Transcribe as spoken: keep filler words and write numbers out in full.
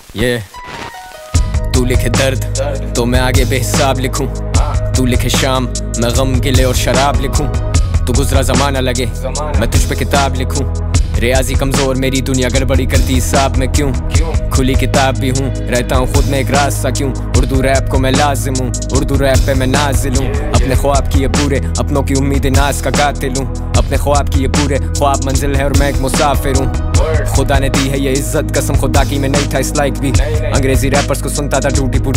ये तू लिखे दर्द तो मैं आगे बेहिसाब लिखूं, तू लिखे शाम मैं गम गिले और शराब लिखूं, तू गुजरा जमाना लगे मैं तुझ पे किताब लिखूं, रियाजी कमजोर मेरी दुनिया गड़बड़ी करती हिसाब में क्यों, खुली किताब भी हूँ रहता हूँ खुद में एक रास्ता क्यों, उर्दू रैप को मैं लाजिम हूँ, उर्दू रैप पे मैं नाजिल हूँ, अपने ख्वाब किए पूरे अपनों की उम्मीदें नाज का कातिल हूँ, अपने ख्वाब किए पूरे ख्वाब मंजिल है और मैं एक मुसाफिर हूँ, खुदा ने दी है ये इज्जत कसम खुदा की मैं नहीं था इस लाइक भी, अंग्रेजी रैपर्स को सुनता था टूटी फूटी